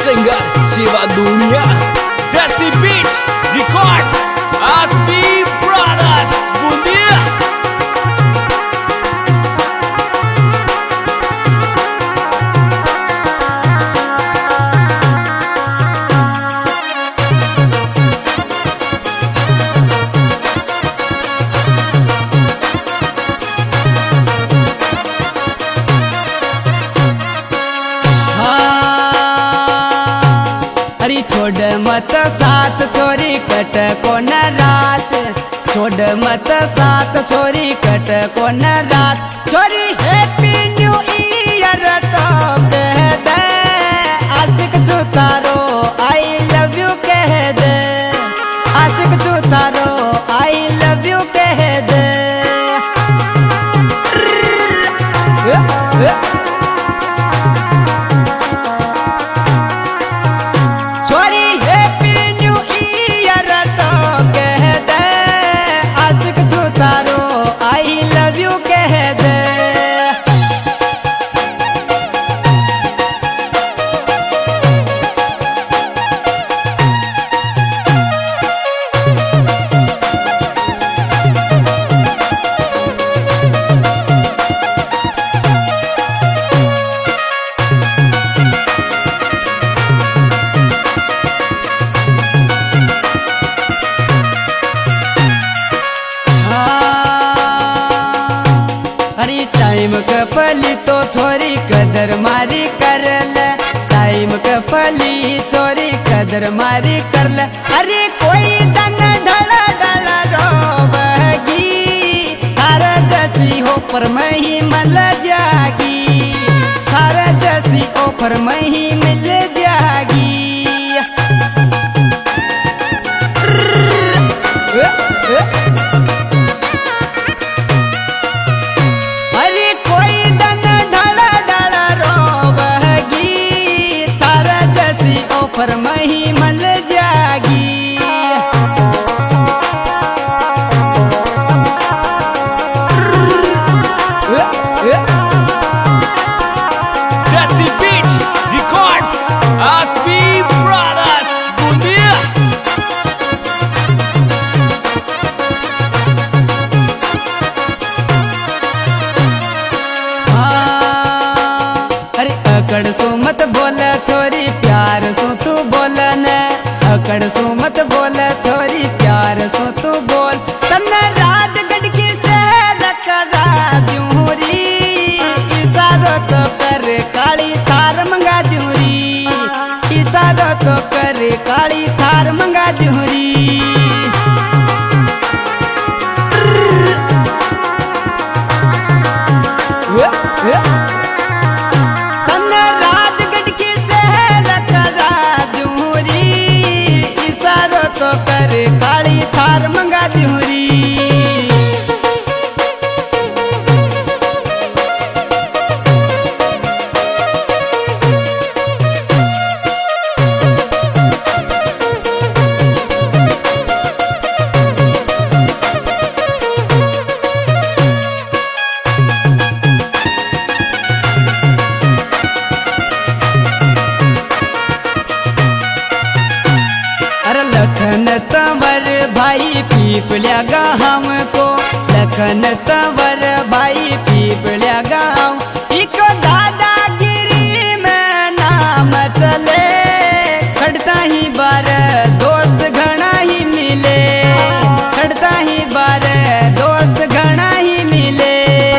singer Jiwa Dunia. Desi Beat Records, Asbi Brothers, Bundia. छोड़ मत साथ छोरी कट को न रात, छोड़ मत साथ छोरी कट को न रात। छोरी हैप्पी न्यू ईयर तो कह दे, आशिक चुतारो आई लव यू कह दे, आशिक चुतारो आई लव यू कह दे। टाइम कपली तो छोरी कदर मारी कर ले, टाइम कपली छोरी कदर मारी कर ले। अरे कोई दन ढला ढला रोबगी, थारा जैसी हो पर मैं ही मिल जागी, थारा जैसी हो पर मैं ही मिल जागी। पर मैं ही मल जागी। Desi Beat Records, Asbi Brothers, Bundia. अरे अकड़ सो मत बोला छोरी प्यार सो तू बोल न, अकड़ सो मत बोल छोरी प्यार सो तू बोल। तन्ने राजगढ़ की शहर करा जूरी, इशारो तो कर काली थार मंगा जूरी, इशारो तो कर काली थार मंगा जूरी। काली थार मंगा जूरी। लखन तंवर भाई पीपल्या हमको, लखन तंवर भाई पीपल्या गाँव। इको दादागिरी में नाम चले, खड़ता ही बार दोस्त घना ही मिले, खड़ता ही बार दोस्त घना ही मिले।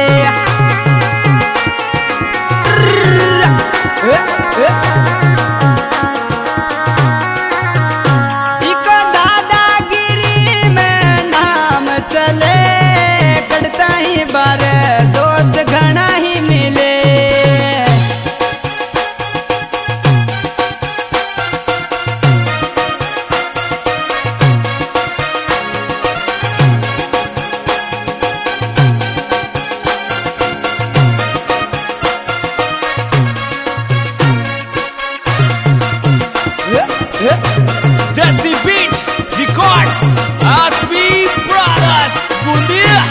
बार दोस्त घना ही मिले। Desi Beat Records, Asbi Brothers, Bundia.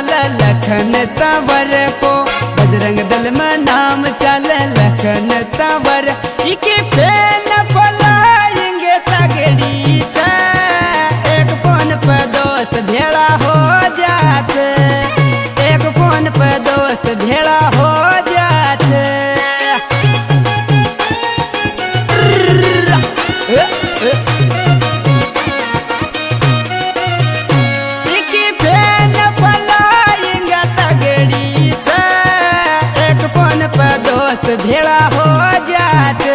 चाल लखन तंवर को, बजरंग दल में नाम चाल लखन तंवर। इके फेन पलाएंगे तगड़ी से, एक फोन पर दोस्त भेड़ा हो जाते, एक फोन पर दोस्त भेड़ा हो जाते। इके फेन पलाएंगे तगड़ी से, एक फोन पर दोस्त भेड़ा हो जाते।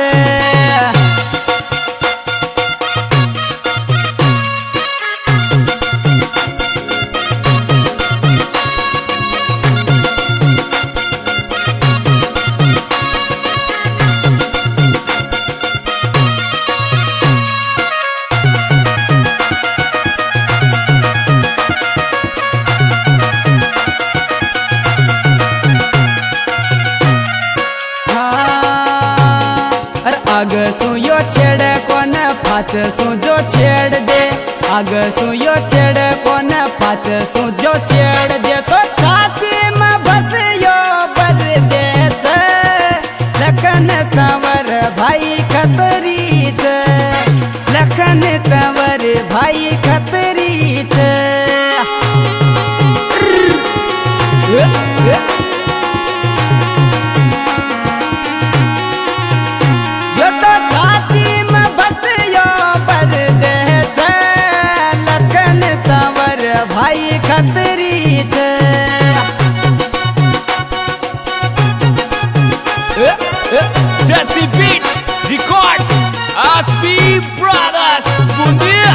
आग सुयो छेड़ कोन फाच सु जो छेड़ दे, आग सुयो छेड़ कोन फाच सु जो छेड़ दे, तो छाती में भसियो बर दे छे, लखन तंवर भाई खतरी छे, लखन तंवर भाई खतरी छे। भाई खतरी छे। Desi Beat Records, ASB Brothers, Bundia.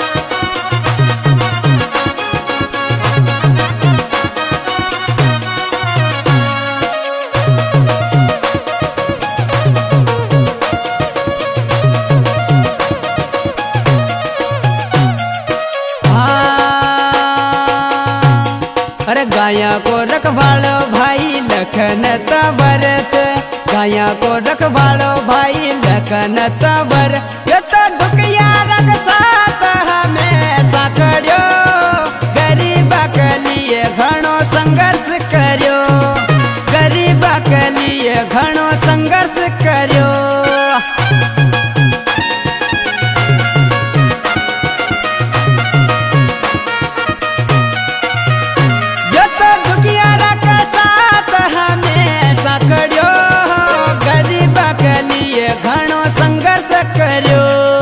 अरे गाया को रखवालो भाई लखन तंवर से, गाया को रखवालो भाई लखन तंवर। ये तो दुखिया रख साथ हमें साकड़ियो, गरीब के लिए घणो संघर्ष करियो, गरीब के लिए घणो संघर्ष करियो। गरीब के लिए घणो संघर्ष करियो।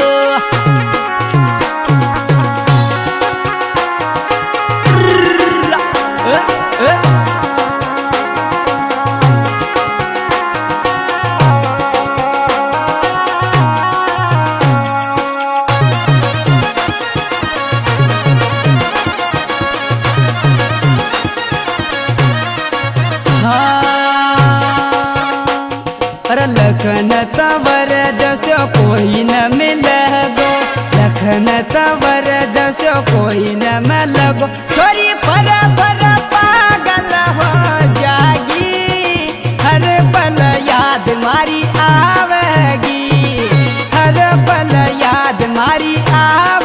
अरे लखन तंवर जैसो कोई न मिलेगो, लखन तंवर जैसो कोई न मिलेगो। छोरी पर पागल हो जागी, हर पल याद मारी आवेगी, हर पल याद मारी आवेगी।